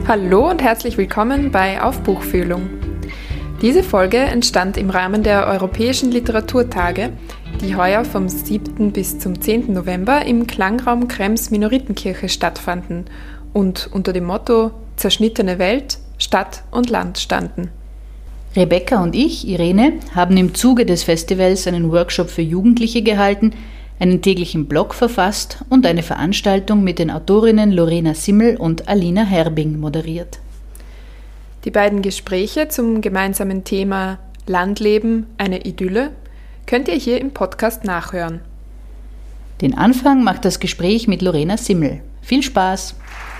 Hallo und herzlich willkommen bei Aufbuchfühlung. Diese Folge entstand im Rahmen der Europäischen Literaturtage, die heuer vom 7. bis zum 10. November im Klangraum Krems Minoritenkirche stattfanden und unter dem Motto Zerschnittene Welt, Stadt und Land standen. Rebecca und ich, Irene, haben im Zuge des Festivals einen Workshop für Jugendliche gehalten, einen täglichen Blog verfasst und eine Veranstaltung mit den Autorinnen Lorena Simmel und Alina Herbing moderiert. Die beiden Gespräche zum gemeinsamen Thema Landleben, eine Idylle könnt ihr hier im Podcast nachhören. Den Anfang macht das Gespräch mit Lorena Simmel. Viel Spaß!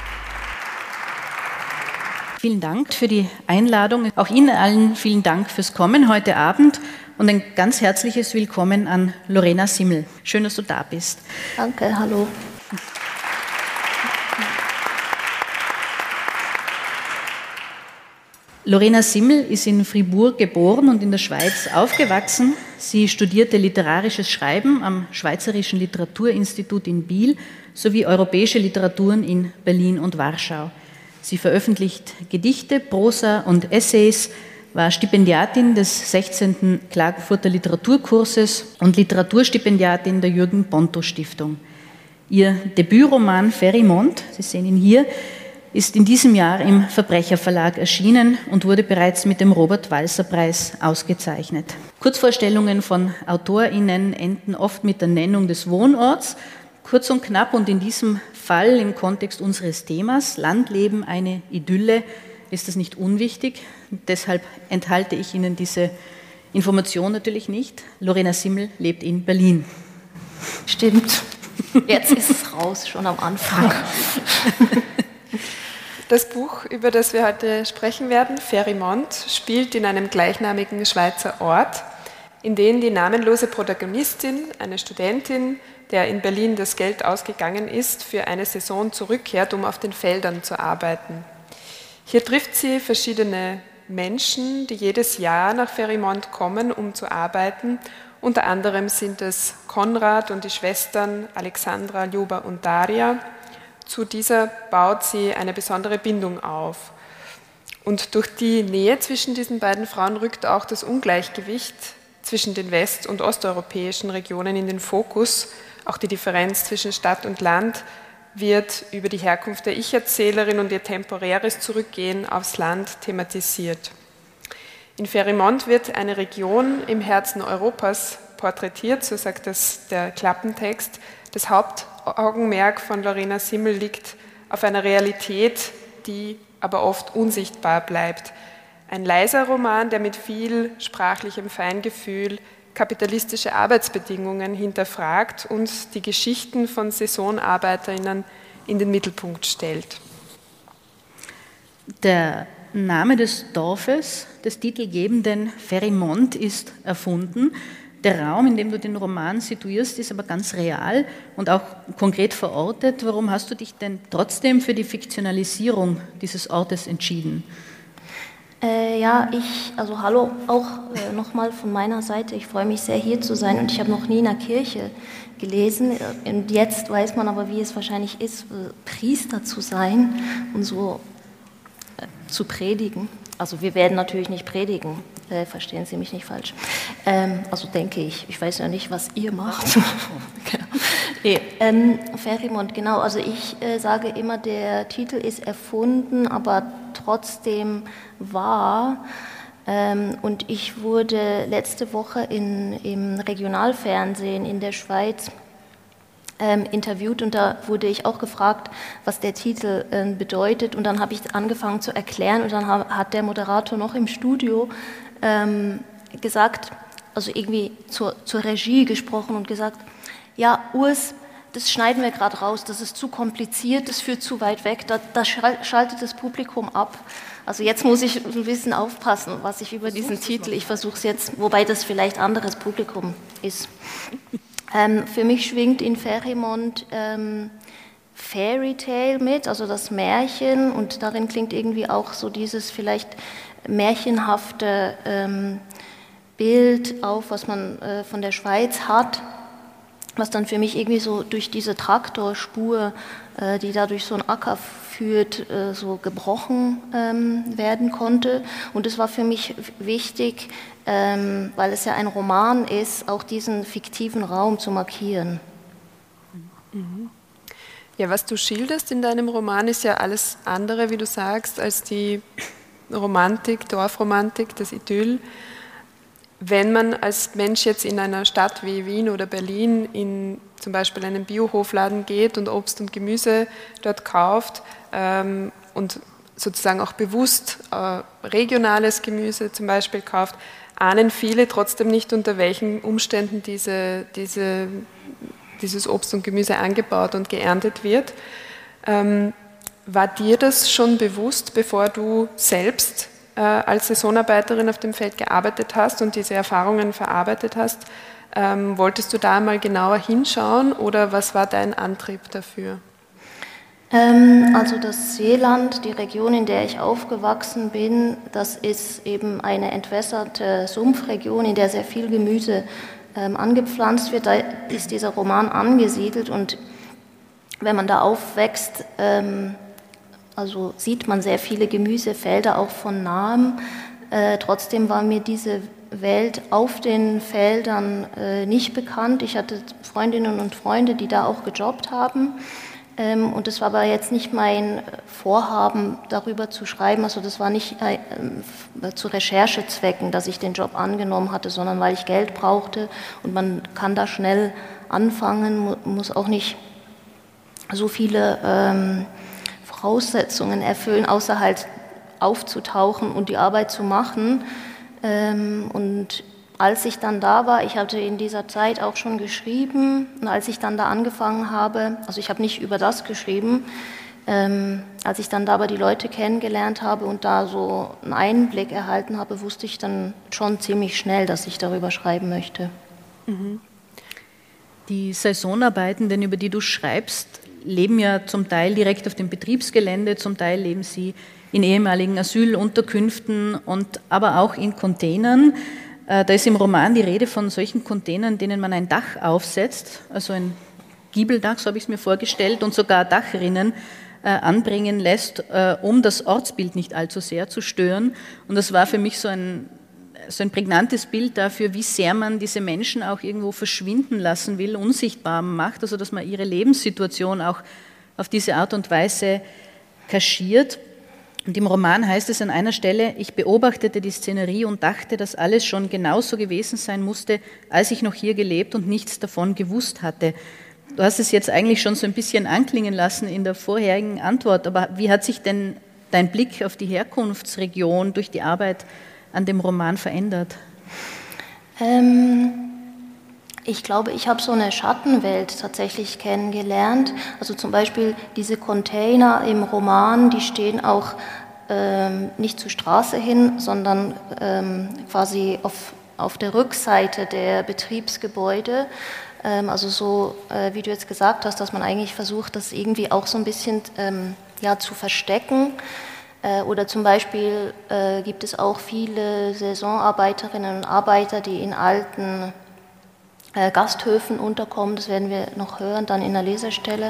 Vielen Dank für die Einladung. Auch Ihnen allen vielen Dank fürs Kommen heute Abend und ein ganz herzliches Willkommen an Lorena Simmel. Schön, dass du da bist. Danke, hallo. Lorena Simmel ist in Fribourg geboren und in der Schweiz aufgewachsen. Sie studierte literarisches Schreiben am Schweizerischen Literaturinstitut in Biel sowie europäische Literaturen in Berlin und Warschau. Sie veröffentlicht Gedichte, Prosa und Essays, war Stipendiatin des 16. Klagenfurter Literaturkurses und Literaturstipendiatin der Jürgen-Ponto-Stiftung. Ihr Debütroman Ferimond, Sie sehen ihn hier, ist in diesem Jahr im Verbrecherverlag erschienen und wurde bereits mit dem Robert-Walser-Preis ausgezeichnet. Kurzvorstellungen von AutorInnen enden oft mit der Nennung des Wohnorts. Kurz und knapp und in diesem Fall im Kontext unseres Themas, Landleben, eine Idylle, ist das nicht unwichtig. Deshalb enthalte ich Ihnen diese Information natürlich nicht. Lorena Simmel lebt in Berlin. Stimmt. Jetzt ist es raus, schon am Anfang. Das Buch, über das wir heute sprechen werden, Ferimond, spielt in einem gleichnamigen Schweizer Ort, in dem die namenlose Protagonistin, eine Studentin, der in Berlin das Geld ausgegangen ist, für eine Saison zurückkehrt, um auf den Feldern zu arbeiten. Hier trifft sie verschiedene Menschen, die jedes Jahr nach Ferimond kommen, um zu arbeiten. Unter anderem sind es Konrad und die Schwestern Alexandra, Ljuba und Daria. Zu dieser baut sie eine besondere Bindung auf. Und durch die Nähe zwischen diesen beiden Frauen rückt auch das Ungleichgewicht zwischen den west- und osteuropäischen Regionen in den Fokus. Auch die Differenz zwischen Stadt und Land wird über die Herkunft der Ich-Erzählerin und ihr temporäres Zurückgehen aufs Land thematisiert. In Ferimond wird eine Region im Herzen Europas porträtiert, so sagt das der Klappentext. Das Hauptaugenmerk von Lorena Simmel liegt auf einer Realität, die aber oft unsichtbar bleibt. Ein leiser Roman, der mit viel sprachlichem Feingefühl kapitalistische Arbeitsbedingungen hinterfragt und die Geschichten von SaisonarbeiterInnen in den Mittelpunkt stellt. Der Name des Dorfes, des titelgebenden Ferimond, ist erfunden. Der Raum, in dem du den Roman situierst, ist aber ganz real und auch konkret verortet. Warum hast du dich denn trotzdem für die Fiktionalisierung dieses Ortes entschieden? Hallo auch nochmal von meiner Seite. Ich freue mich sehr, hier zu sein und ich habe noch nie in einer Kirche gelesen. Und jetzt weiß man aber, wie es wahrscheinlich ist, Priester zu sein und so zu predigen. Also wir werden natürlich nicht predigen, verstehen Sie mich nicht falsch. Denke ich. Ich weiß ja nicht, was ihr macht. Ferimond, genau. Also ich sage immer, der Titel ist erfunden, aber trotzdem wahr. Und ich wurde letzte Woche im Regionalfernsehen in der Schweiz interviewt und da wurde ich auch gefragt, was der Titel bedeutet und dann habe ich angefangen zu erklären und dann hat der Moderator noch im Studio gesagt, also irgendwie zur Regie gesprochen und gesagt, ja Urs, das schneiden wir gerade raus, das ist zu kompliziert, das führt zu weit weg, da schaltet das Publikum ab. Also jetzt muss ich ein bisschen aufpassen, was ich über diesen Titel, ich versuche es jetzt, wobei das vielleicht anderes Publikum ist. Für mich schwingt in Ferimond Fairy Tale mit, also das Märchen und darin klingt irgendwie auch so dieses vielleicht märchenhafte Bild auf, was man von der Schweiz hat. was dann für mich irgendwie so durch diese Traktorspur, die da durch so einen Acker führt, so gebrochen werden konnte. Und es war für mich wichtig, weil es ja ein Roman ist, auch diesen fiktiven Raum zu markieren. Ja, was du schilderst in deinem Roman ist ja alles andere, wie du sagst, als die Romantik, Dorfromantik, das Idyll. Wenn man als Mensch jetzt in einer Stadt wie Wien oder Berlin in zum Beispiel einen Biohofladen geht und Obst und Gemüse dort kauft und sozusagen auch bewusst regionales Gemüse zum Beispiel kauft, ahnen viele trotzdem nicht, unter welchen Umständen dieses Obst und Gemüse angebaut und geerntet wird. War dir das schon bewusst, bevor du selbst als Saisonarbeiterin auf dem Feld gearbeitet hast und diese Erfahrungen verarbeitet hast? Wolltest du da mal genauer hinschauen oder was war dein Antrieb dafür? Also das Seeland, die Region, in der ich aufgewachsen bin, das ist eben eine entwässerte Sumpfregion, in der sehr viel Gemüse angepflanzt wird. Da ist dieser Roman angesiedelt und wenn man da aufwächst, also sieht man sehr viele Gemüsefelder auch von nahem. Trotzdem war mir diese Welt auf den Feldern nicht bekannt. Ich hatte Freundinnen und Freunde, die da auch gejobbt haben. Und es war aber jetzt nicht mein Vorhaben, darüber zu schreiben. Also das war nicht zu Recherchezwecken, dass ich den Job angenommen hatte, sondern weil ich Geld brauchte. Und man kann da schnell anfangen, muss auch nicht so viele Voraussetzungen erfüllen, außer halt aufzutauchen und die Arbeit zu machen. Und als ich dann da war, ich hatte in dieser Zeit auch schon geschrieben, und als ich dann da angefangen habe, also ich habe nicht über das geschrieben, als ich dann da aber die Leute kennengelernt habe und da so einen Einblick erhalten habe, wusste ich dann schon ziemlich schnell, dass ich darüber schreiben möchte. Die Saisonarbeitenden, über die du schreibst, leben ja zum Teil direkt auf dem Betriebsgelände, zum Teil leben sie in ehemaligen Asylunterkünften und aber auch in Containern. Da ist im Roman die Rede von solchen Containern, denen man ein Dach aufsetzt, also ein Giebeldach, so habe ich es mir vorgestellt, und sogar Dachrinnen anbringen lässt, um das Ortsbild nicht allzu sehr zu stören. Und das war für mich so ein prägnantes Bild dafür, wie sehr man diese Menschen auch irgendwo verschwinden lassen will, unsichtbar macht, also dass man ihre Lebenssituation auch auf diese Art und Weise kaschiert. Und im Roman heißt es an einer Stelle, ich beobachtete die Szenerie und dachte, dass alles schon genauso gewesen sein musste, als ich noch hier gelebt und nichts davon gewusst hatte. Du hast es jetzt eigentlich schon so ein bisschen anklingen lassen in der vorherigen Antwort, aber wie hat sich denn dein Blick auf die Herkunftsregion durch die Arbeit an dem Roman verändert? Ich glaube, ich habe so eine Schattenwelt tatsächlich kennengelernt. Also zum Beispiel diese Container im Roman, die stehen auch nicht zur Straße hin, sondern quasi auf der Rückseite der Betriebsgebäude. Also so, wie du jetzt gesagt hast, dass man eigentlich versucht, das irgendwie auch so ein bisschen zu verstecken. Oder zum Beispiel gibt es auch viele Saisonarbeiterinnen und Arbeiter, die in alten Gasthöfen unterkommen. Das werden wir noch hören, dann in der Lesestelle.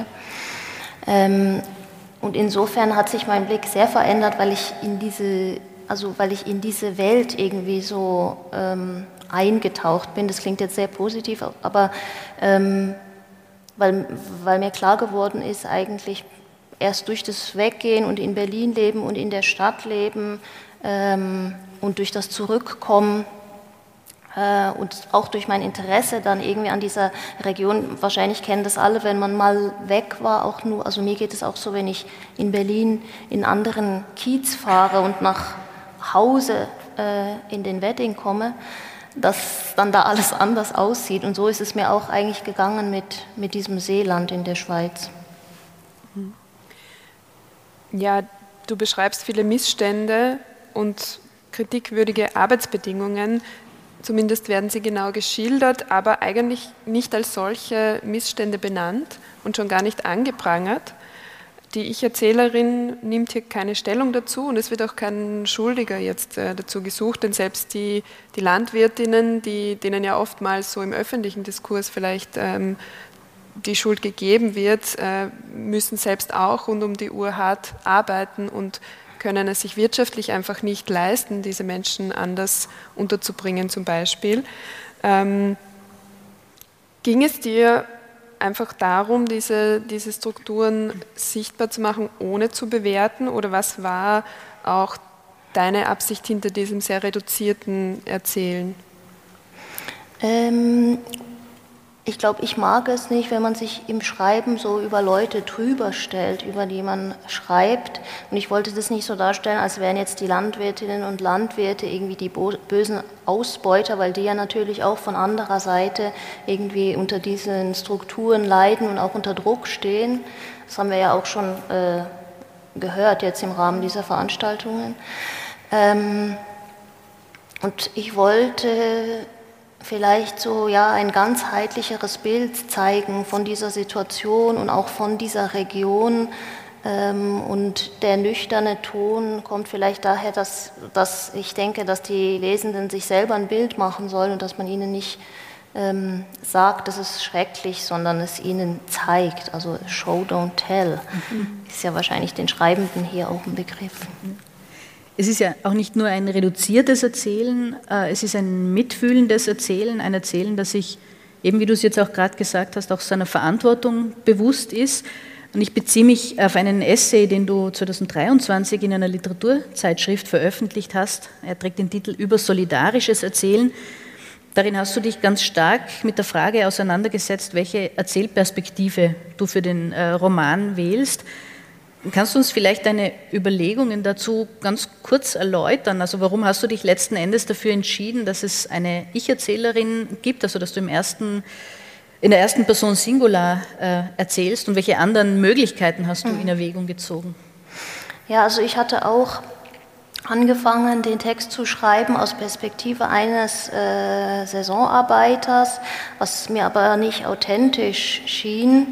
Und insofern hat sich mein Blick sehr verändert, weil ich in diese Welt irgendwie so eingetaucht bin. Das klingt jetzt sehr positiv, aber weil mir klar geworden ist, eigentlich erst durch das Weggehen und in Berlin leben und in der Stadt leben und durch das Zurückkommen und auch durch mein Interesse dann irgendwie an dieser Region, wahrscheinlich kennen das alle, wenn man mal weg war, auch nur, also mir geht es auch so, wenn ich in Berlin in anderen Kiez fahre und nach Hause in den Wedding komme, dass dann da alles anders aussieht. Und so ist es mir auch eigentlich gegangen mit diesem Seeland in der Schweiz. Ja, du beschreibst viele Missstände und kritikwürdige Arbeitsbedingungen. Zumindest werden sie genau geschildert, aber eigentlich nicht als solche Missstände benannt und schon gar nicht angeprangert. die Ich-Erzählerin nimmt hier keine Stellung dazu und es wird auch kein Schuldiger jetzt dazu gesucht, denn selbst die Landwirtinnen, denen ja oftmals so im öffentlichen Diskurs vielleicht die Schuld gegeben wird, müssen selbst auch rund um die Uhr hart arbeiten und können es sich wirtschaftlich einfach nicht leisten, diese Menschen anders unterzubringen zum Beispiel. Ging es dir einfach darum, diese Strukturen sichtbar zu machen, ohne zu bewerten? Oder was war auch deine Absicht hinter diesem sehr reduzierten Erzählen? Ich glaube, ich mag es nicht, wenn man sich im Schreiben so über Leute drüber stellt, über die man schreibt. Und ich wollte das nicht so darstellen, als wären jetzt die Landwirtinnen und Landwirte irgendwie die bösen Ausbeuter, weil die ja natürlich auch von anderer Seite irgendwie unter diesen Strukturen leiden und auch unter Druck stehen. Das haben wir ja auch schon gehört jetzt im Rahmen dieser Veranstaltungen. Und ich wollte vielleicht so ein ganzheitlicheres Bild zeigen von dieser Situation und auch von dieser Region. Und der nüchterne Ton kommt vielleicht daher, dass ich denke, dass die Lesenden sich selber ein Bild machen sollen und dass man ihnen nicht sagt, das ist schrecklich, sondern es ihnen zeigt. Also Show, don't tell ist ja wahrscheinlich den Schreibenden hier auch ein Begriff. Es ist ja auch nicht nur ein reduziertes Erzählen, es ist ein mitfühlendes Erzählen, ein Erzählen, das sich, eben wie du es jetzt auch gerade gesagt hast, auch seiner Verantwortung bewusst ist. Und ich beziehe mich auf einen Essay, den du 2023 in einer Literaturzeitschrift veröffentlicht hast. Er trägt den Titel Über solidarisches Erzählen. Darin hast du dich ganz stark mit der Frage auseinandergesetzt, welche Erzählperspektive du für den Roman wählst. Kannst du uns vielleicht deine Überlegungen dazu ganz kurz erläutern? Also warum hast du dich letzten Endes dafür entschieden, dass es eine Ich-Erzählerin gibt, also dass du in der ersten Person Singular erzählst und welche anderen Möglichkeiten hast du in Erwägung gezogen? Ja, also ich hatte auch angefangen, den Text zu schreiben aus Perspektive eines Saisonarbeiters, was mir aber nicht authentisch schien.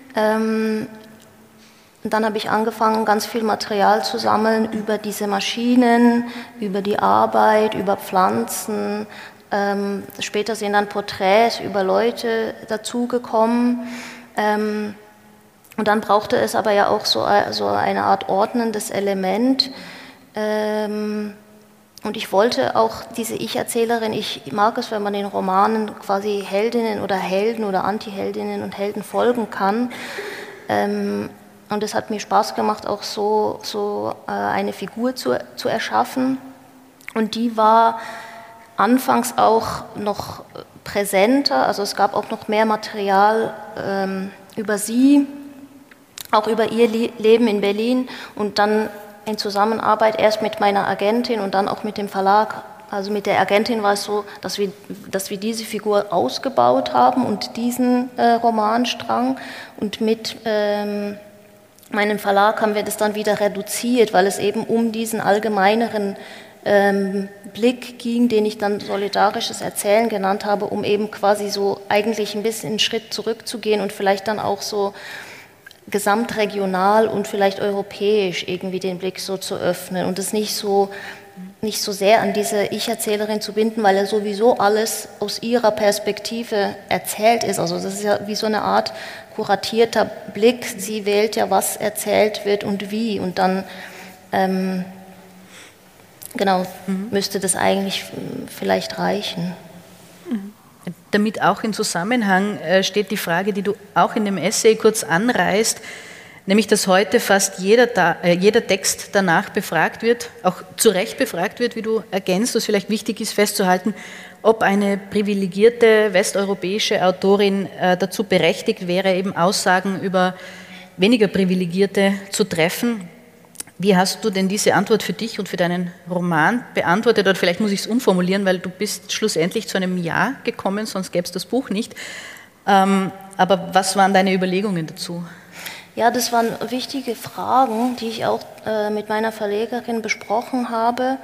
Und dann habe ich angefangen, ganz viel Material zu sammeln über diese Maschinen, über die Arbeit, über Pflanzen. Später sind dann Porträts über Leute dazugekommen. Und dann brauchte es aber ja auch so eine Art ordnendes Element. Und ich wollte auch diese Ich-Erzählerin, ich mag es, wenn man in Romanen quasi Heldinnen oder Helden oder Anti-Heldinnen und Helden folgen kann. Und es hat mir Spaß gemacht, auch so eine Figur zu erschaffen. Und die war anfangs auch noch präsenter, also es gab auch noch mehr Material über sie, auch über ihr Leben in Berlin und dann in Zusammenarbeit erst mit meiner Agentin und dann auch mit dem Verlag. Also mit der Agentin war es so, dass wir diese Figur ausgebaut haben und diesen Romanstrang und mit meinem Verlag haben wir das dann wieder reduziert, weil es eben um diesen allgemeineren Blick ging, den ich dann solidarisches Erzählen genannt habe, um eben quasi so eigentlich ein bisschen einen Schritt zurückzugehen und vielleicht dann auch so gesamtregional und vielleicht europäisch irgendwie den Blick so zu öffnen und es nicht so sehr an diese Ich-Erzählerin zu binden, weil ja sowieso alles aus ihrer Perspektive erzählt ist. Also das ist ja wie so eine Art kuratierter Blick. Sie wählt ja, was erzählt wird und wie. Und dann müsste das eigentlich vielleicht reichen. Damit auch in Zusammenhang steht die Frage, die du auch in dem Essay kurz anreißt, nämlich dass heute fast jeder Text danach befragt wird, auch zu Recht befragt wird, wie du ergänzt, was vielleicht wichtig ist festzuhalten, ob eine privilegierte westeuropäische Autorin dazu berechtigt wäre, eben Aussagen über weniger Privilegierte zu treffen. Wie hast du denn diese Antwort für dich und für deinen Roman beantwortet? Oder vielleicht muss ich es umformulieren, weil du bist schlussendlich zu einem Ja gekommen, sonst gäbe es das Buch nicht. Aber was waren deine Überlegungen dazu? Ja, das waren wichtige Fragen, die ich auch mit meiner Verlegerin besprochen habe.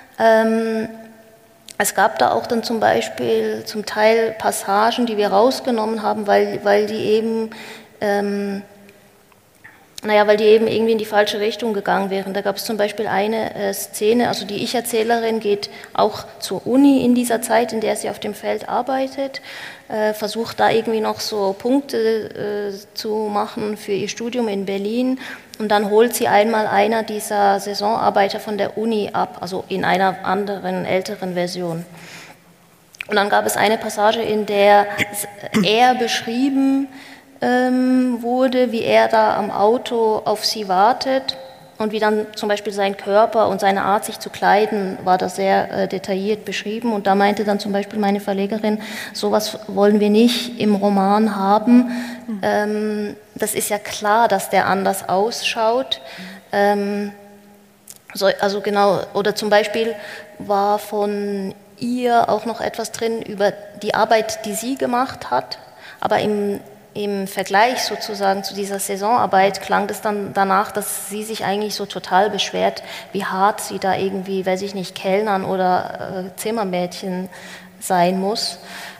Es gab da auch dann zum Beispiel zum Teil Passagen, die wir rausgenommen haben, weil die eben Naja, weil die eben irgendwie in die falsche Richtung gegangen wären. Da gab es zum Beispiel eine Szene, also die Ich-Erzählerin geht auch zur Uni in dieser Zeit, in der sie auf dem Feld arbeitet, versucht da irgendwie noch so Punkte zu machen für ihr Studium in Berlin und dann holt sie einmal einer dieser Saisonarbeiter von der Uni ab, also in einer anderen, älteren Version. Und dann gab es eine Passage, in der er beschrieben wurde, wie er da am Auto auf sie wartet und wie dann zum Beispiel sein Körper und seine Art, sich zu kleiden, war da sehr detailliert beschrieben. Und da meinte dann zum Beispiel meine Verlegerin, sowas wollen wir nicht im Roman haben. Das ist ja klar, dass der anders ausschaut. Also genau, oder zum Beispiel war von ihr auch noch etwas drin über die Arbeit, die sie gemacht hat, aber im Vergleich sozusagen zu dieser Saisonarbeit klang das dann danach, dass sie sich eigentlich so total beschwert, wie hart sie da irgendwie, weiß ich nicht, Kellnern oder Zimmermädchen sein muss.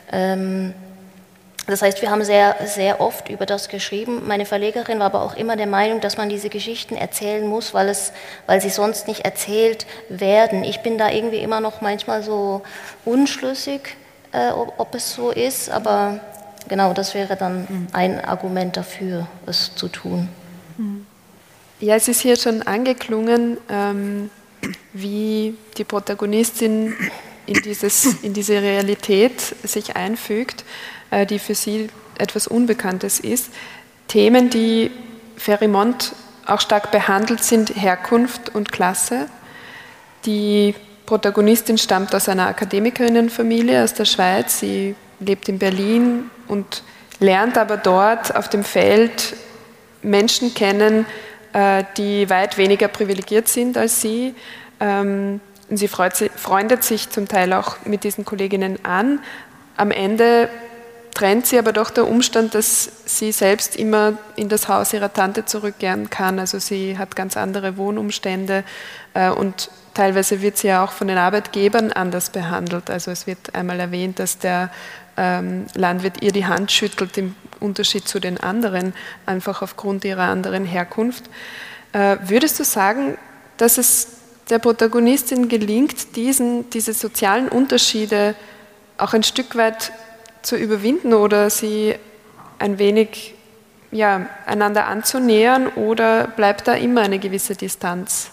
Das heißt, wir haben sehr, sehr oft über das geschrieben. Meine Verlegerin war aber auch immer der Meinung, dass man diese Geschichten erzählen muss, weil sie sonst nicht erzählt werden. Ich bin da irgendwie immer noch manchmal so unschlüssig, ob es so ist, aber genau, das wäre dann ein Argument dafür, es zu tun. Ja, es ist hier schon angeklungen, wie die Protagonistin in diese Realität sich einfügt, die für sie etwas Unbekanntes ist. Themen, die Ferrimont auch stark behandelt, sind Herkunft und Klasse. Die Protagonistin stammt aus einer Akademikerinnenfamilie aus der Schweiz. Sie lebt in Berlin und lernt aber dort auf dem Feld Menschen kennen, die weit weniger privilegiert sind als sie. Und sie freundet sich zum Teil auch mit diesen Kolleginnen an. Am Ende trennt sie aber doch der Umstand, dass sie selbst immer in das Haus ihrer Tante zurückkehren kann. Also sie hat ganz andere Wohnumstände und teilweise wird sie ja auch von den Arbeitgebern anders behandelt. Also es wird einmal erwähnt, dass der Landwirt ihr die Hand schüttelt im Unterschied zu den anderen, einfach aufgrund ihrer anderen Herkunft. Würdest du sagen, dass es der Protagonistin gelingt, diese sozialen Unterschiede auch ein Stück weit zu überwinden oder sie ein wenig einander anzunähern, oder bleibt da immer eine gewisse Distanz?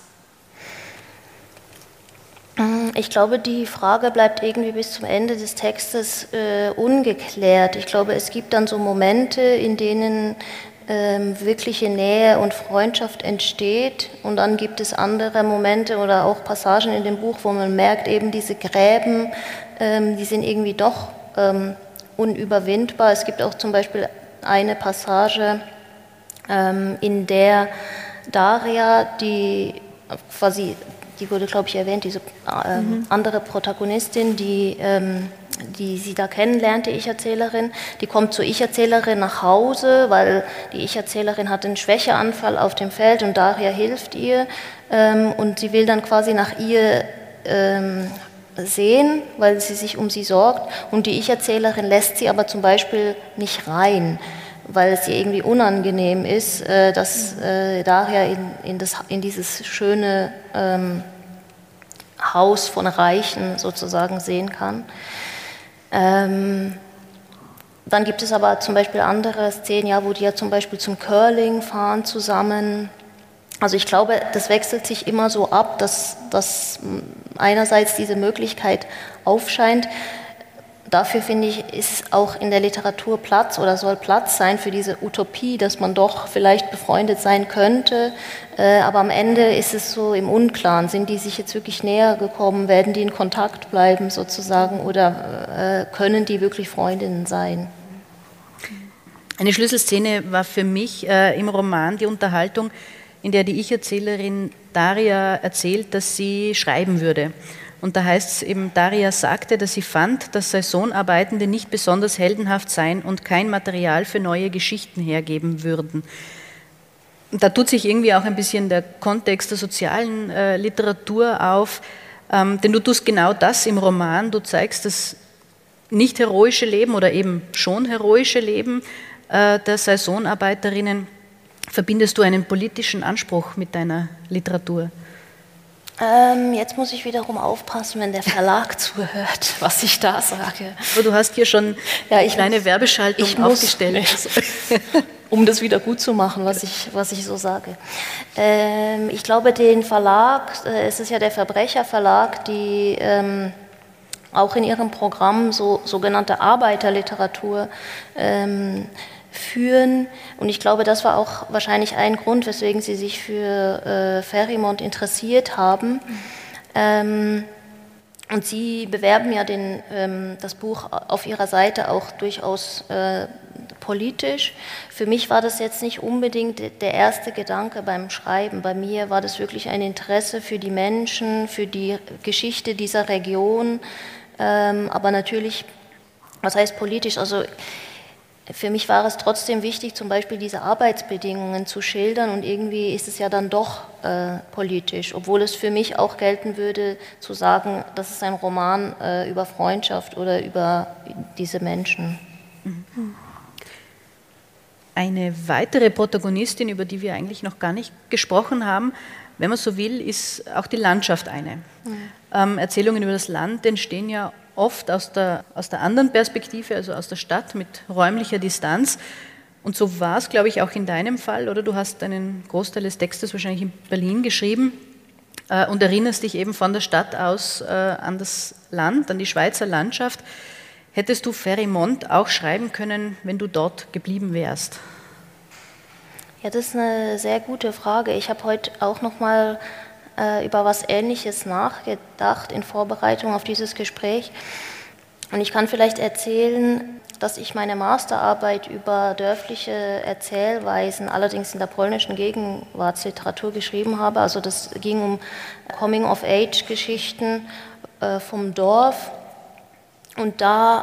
Ich glaube, die Frage bleibt irgendwie bis zum Ende des Textes ungeklärt. Ich glaube, es gibt dann so Momente, in denen wirkliche Nähe und Freundschaft entsteht, und dann gibt es andere Momente oder auch Passagen in dem Buch, wo man merkt, eben diese Gräben, die sind irgendwie doch unüberwindbar. Es gibt auch zum Beispiel eine Passage, in der Daria, die wurde, glaube ich, erwähnt, diese andere Protagonistin, die sie da kennenlernt, die Ich-Erzählerin, die kommt zur Ich-Erzählerin nach Hause, weil die Ich-Erzählerin hat einen Schwächeanfall auf dem Feld und Daria hilft ihr, und sie will dann quasi nach ihr sehen, weil sie sich um sie sorgt, und die Ich-Erzählerin lässt sie aber zum Beispiel nicht rein, weil es ihr irgendwie unangenehm ist, dass Daria in dieses schöne Haus von Reichen sozusagen sehen kann. Dann gibt es aber zum Beispiel andere Szenen, ja, wo die ja zum Beispiel zum Curling fahren zusammen. Also ich glaube, das wechselt sich immer so ab, dass einerseits diese Möglichkeit aufscheint. Dafür, finde ich, ist auch in der Literatur Platz oder soll Platz sein für diese Utopie, dass man doch vielleicht befreundet sein könnte. Aber am Ende ist es so im Unklaren. Sind die sich jetzt wirklich näher gekommen? Werden die in Kontakt bleiben sozusagen? Oder können die wirklich Freundinnen sein? Eine Schlüsselszene war für mich im Roman die Unterhaltung, in der die Ich-Erzählerin Daria erzählt, dass sie schreiben würde. Und da heißt es eben, Daria sagte, dass sie fand, dass Saisonarbeitende nicht besonders heldenhaft seien und kein Material für neue Geschichten hergeben würden. Und da tut sich irgendwie auch ein bisschen der Kontext der sozialen Literatur auf, denn du tust genau das im Roman, du zeigst das nicht heroische Leben oder eben schon heroische Leben der Saisonarbeiterinnen, Verbindest du einen politischen Anspruch mit deiner Literatur? Jetzt muss ich wiederum aufpassen, wenn der Verlag zuhört, was ich da sage. Aber du hast hier schon eine kleine Werbeschaltung aufgestellt. Um das wieder gut zu machen, was ich so sage. Ich glaube, den Verlag, es ist ja der Verbrecherverlag, die auch in ihrem Programm sogenannte Arbeiterliteratur führen. Und ich glaube, das war auch wahrscheinlich ein Grund, weswegen sie sich für Ferrimont interessiert haben. Und sie bewerben ja das Buch auf ihrer Seite auch durchaus politisch. Für mich war das jetzt nicht unbedingt der erste Gedanke beim Schreiben. Bei mir war das wirklich ein Interesse für die Menschen, für die Geschichte dieser Region. Aber natürlich, was heißt politisch? Also für mich war es trotzdem wichtig, zum Beispiel diese Arbeitsbedingungen zu schildern und irgendwie ist es ja dann doch politisch, obwohl es für mich auch gelten würde, zu sagen, das ist ein Roman über Freundschaft oder über diese Menschen. Eine weitere Protagonistin, über die wir eigentlich noch gar nicht gesprochen haben, wenn man so will, ist auch die Landschaft eine. Erzählungen über das Land entstehen ja oft aus der anderen Perspektive, also aus der Stadt mit räumlicher Distanz. Und so war es, glaube ich, auch in deinem Fall, oder? Du hast einen Großteil des Textes wahrscheinlich in Berlin geschrieben und erinnerst dich eben von der Stadt aus an das Land, an die Schweizer Landschaft. Hättest du Ferrimont auch schreiben können, wenn du dort geblieben wärst? Ja, das ist eine sehr gute Frage. Ich habe heute auch noch mal über was Ähnliches nachgedacht in Vorbereitung auf dieses Gespräch. Und ich kann vielleicht erzählen, dass ich meine Masterarbeit über dörfliche Erzählweisen, allerdings in der polnischen Gegenwartsliteratur geschrieben habe. Also das ging um Coming-of-Age-Geschichten vom Dorf. Und da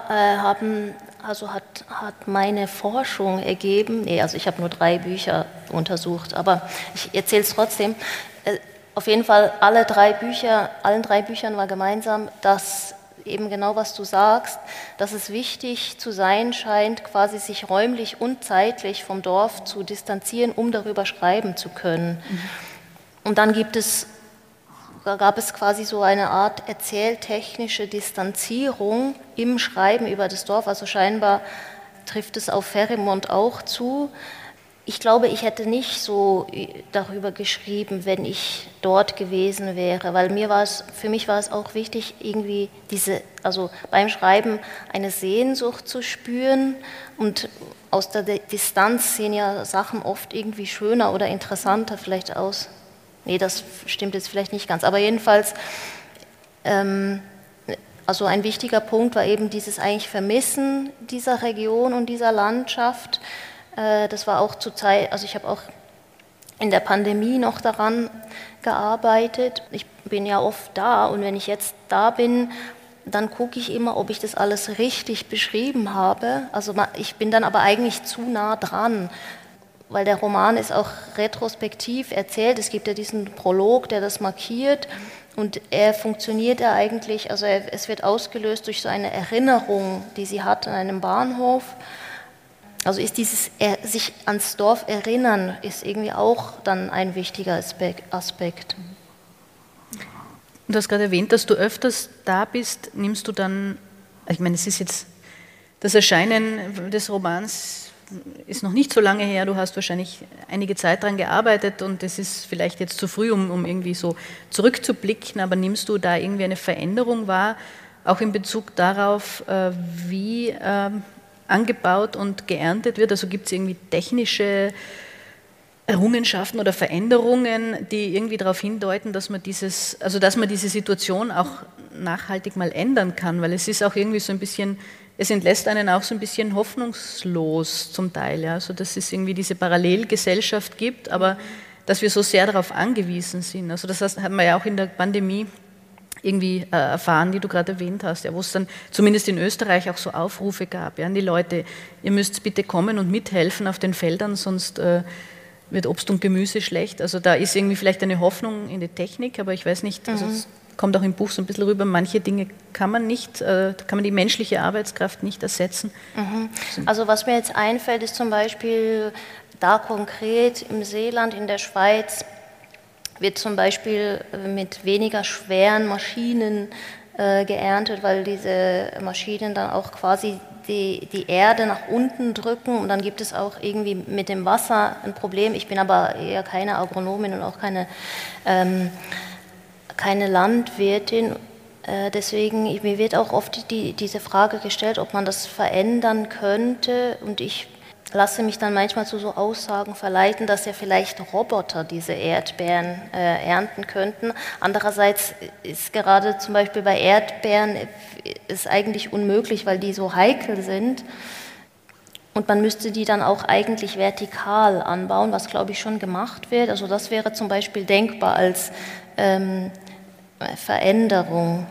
hat meine Forschung ergeben, also ich habe nur 3 Bücher untersucht, aber ich erzähle es trotzdem. Auf jeden Fall, allen 3 Büchern war gemeinsam, dass eben genau, was du sagst, dass es wichtig zu sein scheint, quasi sich räumlich und zeitlich vom Dorf zu distanzieren, um darüber schreiben zu können. Und dann gab es quasi so eine Art erzähltechnische Distanzierung im Schreiben über das Dorf, also scheinbar trifft es auf Ferrimont auch zu. Ich glaube, ich hätte nicht so darüber geschrieben, wenn ich dort gewesen wäre, weil für mich war es auch wichtig, irgendwie also beim Schreiben eine Sehnsucht zu spüren und aus der Distanz sehen ja Sachen oft irgendwie schöner oder interessanter vielleicht aus. Nee, das stimmt jetzt vielleicht nicht ganz, aber jedenfalls, also ein wichtiger Punkt war eben dieses eigentlich Vermissen dieser Region und dieser Landschaft. Das war auch zur Zeit, also ich habe auch in der Pandemie noch daran gearbeitet. Ich bin ja oft da und wenn ich jetzt da bin, dann gucke ich immer, ob ich das alles richtig beschrieben habe. Also ich bin dann aber eigentlich zu nah dran, weil der Roman ist auch retrospektiv erzählt. Es gibt ja diesen Prolog, der das markiert und funktioniert eigentlich, also es wird ausgelöst durch so eine Erinnerung, die sie hat an einem Bahnhof. Also ist dieses sich ans Dorf erinnern, ist irgendwie auch dann ein wichtiger Aspekt. Du hast gerade erwähnt, dass du öfters da bist. Nimmst du dann, ich meine, es ist jetzt, das Erscheinen des Romans ist noch nicht so lange her, du hast wahrscheinlich einige Zeit daran gearbeitet und es ist vielleicht jetzt zu früh, um irgendwie so zurückzublicken, aber nimmst du da irgendwie eine Veränderung wahr, auch in Bezug darauf, wie angebaut und geerntet wird? Also gibt es irgendwie technische Errungenschaften oder Veränderungen, die irgendwie darauf hindeuten, dass man diese Situation auch nachhaltig mal ändern kann, weil es ist auch irgendwie so ein bisschen, es entlässt einen auch so ein bisschen hoffnungslos zum Teil, ja, also dass es irgendwie diese Parallelgesellschaft gibt, aber dass wir so sehr darauf angewiesen sind. Also das haben wir ja auch in der Pandemie irgendwie erfahren, die du gerade erwähnt hast, ja, wo es dann zumindest in Österreich auch so Aufrufe gab, ja, an die Leute, ihr müsst bitte kommen und mithelfen auf den Feldern, sonst wird Obst und Gemüse schlecht. Also da ist irgendwie vielleicht eine Hoffnung in die Technik, aber ich weiß nicht, also es kommt auch im Buch so ein bisschen rüber, manche Dinge kann man die menschliche Arbeitskraft nicht ersetzen. Also was mir jetzt einfällt, ist zum Beispiel da konkret im Seeland, in der Schweiz, wird zum Beispiel mit weniger schweren Maschinen geerntet, weil diese Maschinen dann auch quasi die Erde nach unten drücken und dann gibt es auch irgendwie mit dem Wasser ein Problem. Ich bin aber eher keine Agronomin und auch keine Landwirtin. Deswegen, mir wird auch oft diese Frage gestellt, ob man das verändern könnte und ich lasse mich dann manchmal zu so Aussagen verleiten, dass ja vielleicht Roboter diese Erdbeeren ernten könnten. Andererseits ist gerade zum Beispiel bei Erdbeeren ist eigentlich unmöglich, weil die so heikel sind. Und man müsste die dann auch eigentlich vertikal anbauen, was glaube ich schon gemacht wird. Also das wäre zum Beispiel denkbar als Veränderung.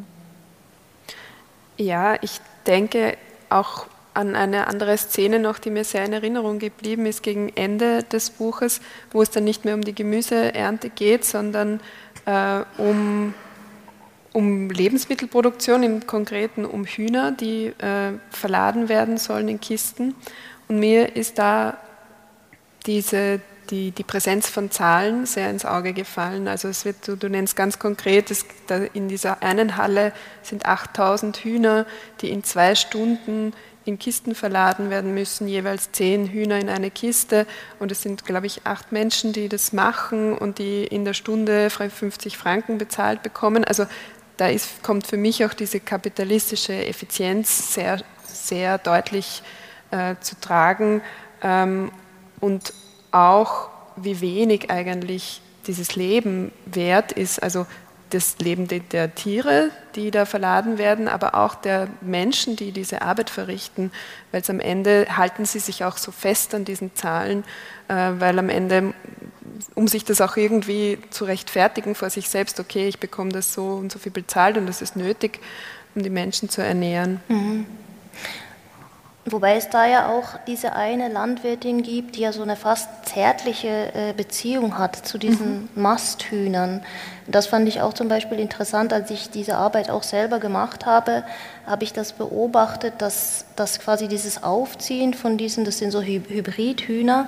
Ja, ich denke auch an eine andere Szene noch, die mir sehr in Erinnerung geblieben ist, gegen Ende des Buches, wo es dann nicht mehr um die Gemüseernte geht, sondern um Lebensmittelproduktion, im Konkreten um Hühner, die verladen werden sollen in Kisten. Und mir ist da die Präsenz von Zahlen sehr ins Auge gefallen. Also du nennst ganz konkret, in dieser einen Halle sind 8000 Hühner, die in 2 Stunden in Kisten verladen werden müssen, jeweils 10 Hühner in eine Kiste und es sind, glaube ich, 8 Menschen, die das machen und die in der Stunde 50 Franken bezahlt bekommen. Also da kommt für mich auch diese kapitalistische Effizienz sehr, sehr deutlich zu tragen und auch wie wenig eigentlich dieses Leben wert ist, also das Leben der Tiere, die da verladen werden, aber auch der Menschen, die diese Arbeit verrichten, weil am Ende halten sie sich auch so fest an diesen Zahlen, weil am Ende, um sich das auch irgendwie zu rechtfertigen vor sich selbst, okay, ich bekomme das so und so viel bezahlt und das ist nötig, um die Menschen zu ernähren. Mhm. Wobei es da ja auch diese eine Landwirtin gibt, die ja so eine fast zärtliche Beziehung hat zu diesen Masthühnern. Das fand ich auch zum Beispiel interessant, als ich diese Arbeit auch selber gemacht habe, habe ich das beobachtet, dass quasi dieses Aufziehen von diesen, das sind so Hybridhühner,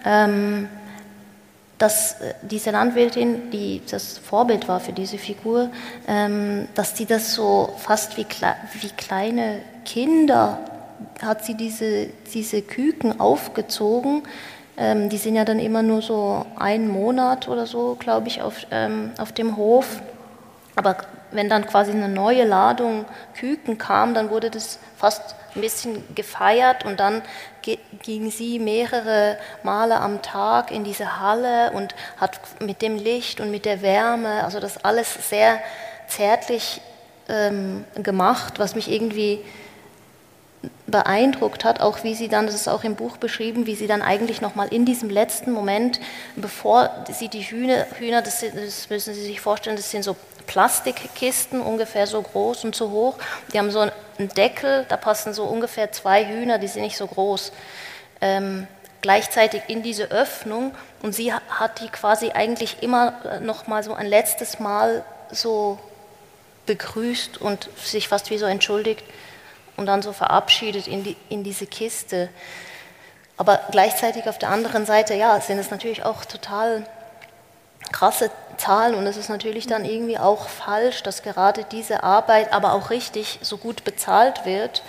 dass diese Landwirtin, die das Vorbild war für diese Figur, dass die das so fast wie kleine Kinder hat sie diese Küken aufgezogen. Die sind ja dann immer nur so 1 Monat oder so, glaube ich, auf dem Hof. Aber wenn dann quasi eine neue Ladung Küken kam, dann wurde das fast ein bisschen gefeiert und dann ging sie mehrere Male am Tag in diese Halle und hat mit dem Licht und mit der Wärme, also das alles sehr zärtlich gemacht, was mich irgendwie beeindruckt hat, auch wie sie dann, das ist auch im Buch beschrieben, wie sie dann eigentlich nochmal in diesem letzten Moment, bevor sie die Hühner, das müssen Sie sich vorstellen, das sind so Plastikkisten, ungefähr so groß und so hoch, die haben so einen Deckel, da passen so ungefähr 2 Hühner, die sind nicht so groß, gleichzeitig in diese Öffnung und sie hat die quasi eigentlich immer nochmal so ein letztes Mal so begrüßt und sich fast wie so entschuldigt, und dann so verabschiedet in diese Kiste. Aber gleichzeitig auf der anderen Seite, ja, sind es natürlich auch total krasse Zahlen und es ist natürlich dann irgendwie auch falsch, dass gerade diese Arbeit, aber auch richtig, so gut bezahlt wird.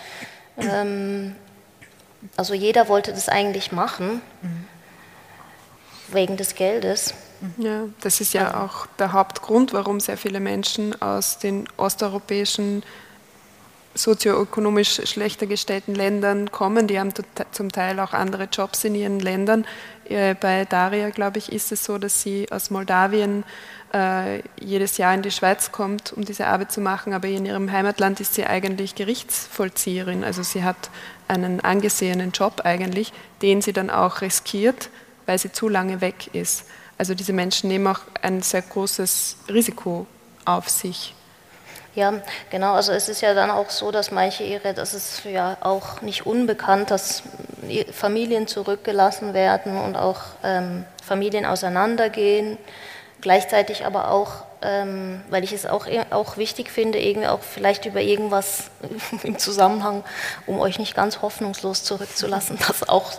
Also jeder wollte das eigentlich machen, wegen des Geldes. Ja, das ist ja auch der Hauptgrund, warum sehr viele Menschen aus den osteuropäischen sozioökonomisch schlechter gestellten Ländern kommen. Die haben zum Teil auch andere Jobs in ihren Ländern. Bei Daria, glaube ich, ist es so, dass sie aus Moldawien jedes Jahr in die Schweiz kommt, um diese Arbeit zu machen, aber in ihrem Heimatland ist sie eigentlich Gerichtsvollzieherin. Also sie hat einen angesehenen Job eigentlich, den sie dann auch riskiert, weil sie zu lange weg ist. Also diese Menschen nehmen auch ein sehr großes Risiko auf sich. Ja, genau, also es ist ja dann auch so, dass das ist ja auch nicht unbekannt, dass Familien zurückgelassen werden und auch Familien auseinandergehen, gleichzeitig aber auch, weil ich es auch wichtig finde, irgendwie auch vielleicht über irgendwas im Zusammenhang, um euch nicht ganz hoffnungslos zurückzulassen, dass auch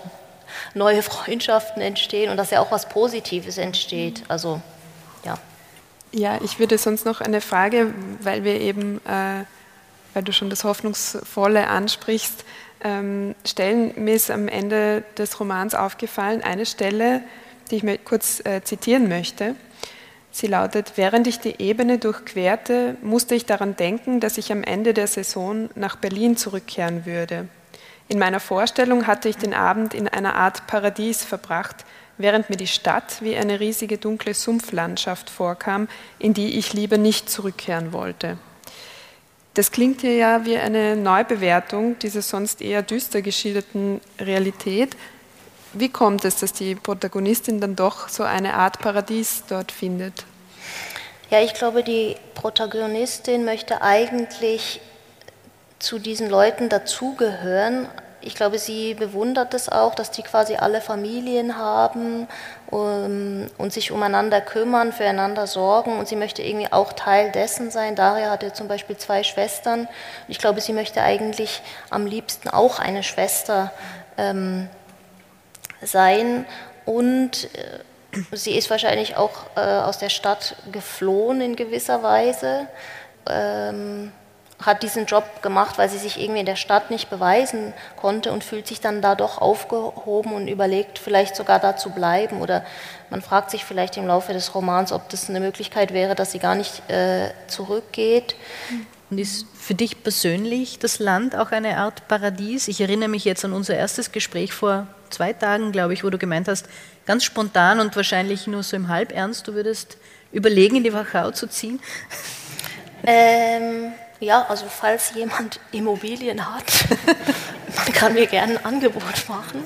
neue Freundschaften entstehen und dass ja auch was Positives entsteht. Also, ja. Ja, ich würde sonst noch eine Frage, weil wir eben, weil du schon das Hoffnungsvolle ansprichst, stellen. Mir ist am Ende des Romans aufgefallen, eine Stelle, die ich mir kurz zitieren möchte. Sie lautet: Während ich die Ebene durchquerte, musste ich daran denken, dass ich am Ende der Saison nach Berlin zurückkehren würde. In meiner Vorstellung hatte ich den Abend in einer Art Paradies verbracht, während mir die Stadt wie eine riesige dunkle Sumpflandschaft vorkam, in die ich lieber nicht zurückkehren wollte. Das klingt hier ja wie eine Neubewertung dieser sonst eher düster geschilderten Realität. Wie kommt es, dass die Protagonistin dann doch so eine Art Paradies dort findet? Ja, ich glaube, die Protagonistin möchte eigentlich zu diesen Leuten dazugehören. Ich glaube, sie bewundert es auch, dass die quasi alle Familien haben und sich umeinander kümmern, füreinander sorgen, und sie möchte irgendwie auch Teil dessen sein. Daria hatte zum Beispiel 2 Schwestern. Ich glaube, sie möchte eigentlich am liebsten auch eine Schwester sein, und sie ist wahrscheinlich auch aus der Stadt geflohen in gewisser Weise, hat diesen Job gemacht, weil sie sich irgendwie in der Stadt nicht beweisen konnte und fühlt sich dann da doch aufgehoben und überlegt, vielleicht sogar da zu bleiben, oder man fragt sich vielleicht im Laufe des Romans, ob das eine Möglichkeit wäre, dass sie gar nicht zurückgeht. Und ist für dich persönlich das Land auch eine Art Paradies? Ich erinnere mich jetzt an unser erstes Gespräch vor 2 Tagen, glaube ich, wo du gemeint hast, ganz spontan und wahrscheinlich nur so im Halbernst, du würdest überlegen, in die Wachau zu ziehen? Ja, also falls jemand Immobilien hat, man kann mir gerne ein Angebot machen.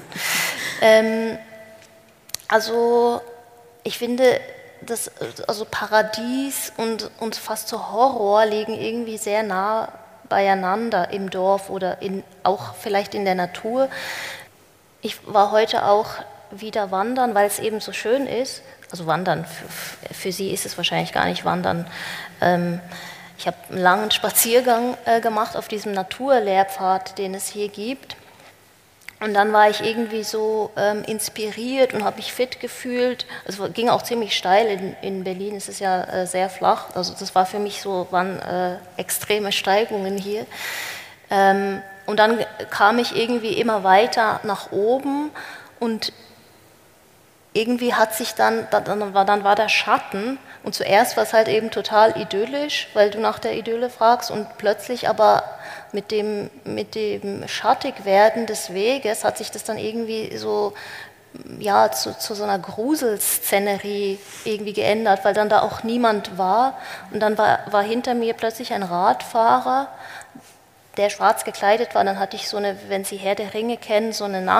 Also ich finde, also Paradies und fast so Horror liegen irgendwie sehr nah beieinander im Dorf oder auch vielleicht in der Natur. Ich war heute auch wieder wandern, weil es eben so schön ist. Also wandern, für sie ist es wahrscheinlich gar nicht wandern. Ich habe einen langen Spaziergang gemacht auf diesem Naturlehrpfad, den es hier gibt. Und dann war ich irgendwie so inspiriert und habe mich fit gefühlt. Es ging auch ziemlich steil. In Berlin ist es ja sehr flach. Also das war für mich so, waren extreme Steigungen hier. Und dann kam ich irgendwie immer weiter nach oben und irgendwie hat sich dann war der Schatten, und zuerst war es halt eben total idyllisch, weil du nach der Idylle fragst, und plötzlich aber mit dem Schattigwerden des Weges hat sich das dann irgendwie so, ja, zu so einer Gruselszenerie irgendwie geändert, weil dann da auch niemand war, und dann war hinter mir plötzlich ein Radfahrer, der schwarz gekleidet war. Dann hatte ich so eine, wenn Sie Herr der Ringe kennen, so einen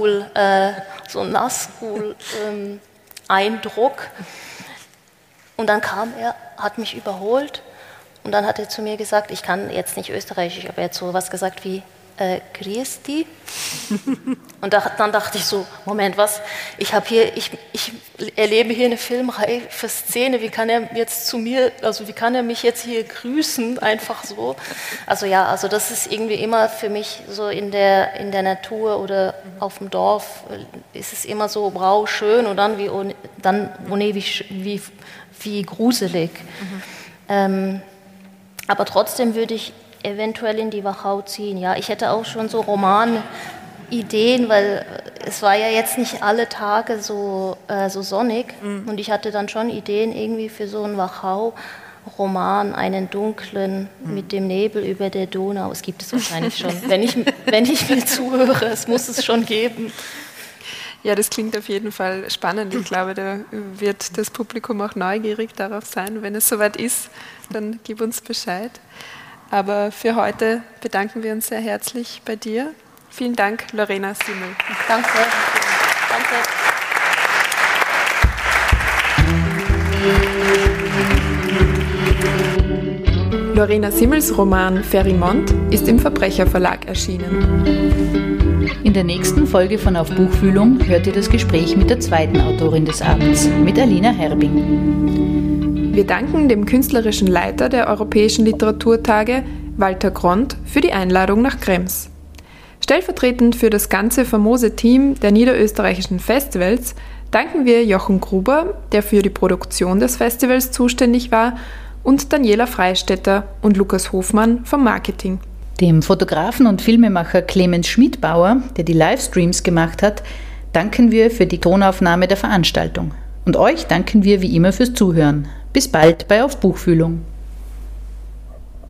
Nazgul-Eindruck. Und dann kam er, hat mich überholt, und dann hat er zu mir gesagt, ich kann jetzt nicht Österreichisch, aber er hat so was gesagt wie Grüß dich. Und dann dachte ich so, Moment, was? Ich erlebe hier eine filmreife Szene, wie kann er jetzt zu mir, also wie kann er mich jetzt hier grüßen, einfach so? Also ja, also das ist irgendwie immer für mich so in der Natur oder auf dem Dorf ist es immer so brau schön und dann wie gruselig. Aber trotzdem würde ich eventuell in die Wachau ziehen. Ja, ich hätte auch schon so Romanideen, weil es war ja jetzt nicht alle Tage so sonnig, und ich hatte dann schon Ideen irgendwie für so einen Wachau-Roman, einen dunklen mit dem Nebel über der Donau. Es gibt es wahrscheinlich schon, wenn ich mir zuhöre, es muss es schon geben. Ja, das klingt auf jeden Fall spannend. Ich glaube, da wird das Publikum auch neugierig darauf sein. Wenn es soweit ist, dann gib uns Bescheid. Aber für heute bedanken wir uns sehr herzlich bei dir. Vielen Dank, Lorena Simmel. Danke. Lorena Simmels Roman Ferimont ist im Verbrecherverlag erschienen. In der nächsten Folge von Auf Buchfühlung hört ihr das Gespräch mit der zweiten Autorin des Abends, mit Alina Herbing. Wir danken dem künstlerischen Leiter der Europäischen Literaturtage, Walter Grond, für die Einladung nach Krems. Stellvertretend für das ganze famose Team der niederösterreichischen Festivals danken wir Jochen Gruber, der für die Produktion des Festivals zuständig war, und Daniela Freistetter und Lukas Hofmann vom Marketing. Dem Fotografen und Filmemacher Clemens Schmidbauer, der die Livestreams gemacht hat, danken wir für die Tonaufnahme der Veranstaltung. Und euch danken wir wie immer fürs Zuhören. Bis bald bei Auf Buchfühlung.